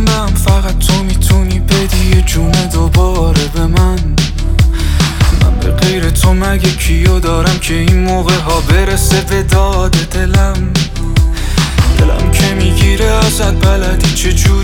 جنبم فقط تو میتونی بدی یه جون دوباره به من به غیر تو مگه کیو دارم که این موقع ها برسه به داد دلم که میگیره ازت بلدی چجوری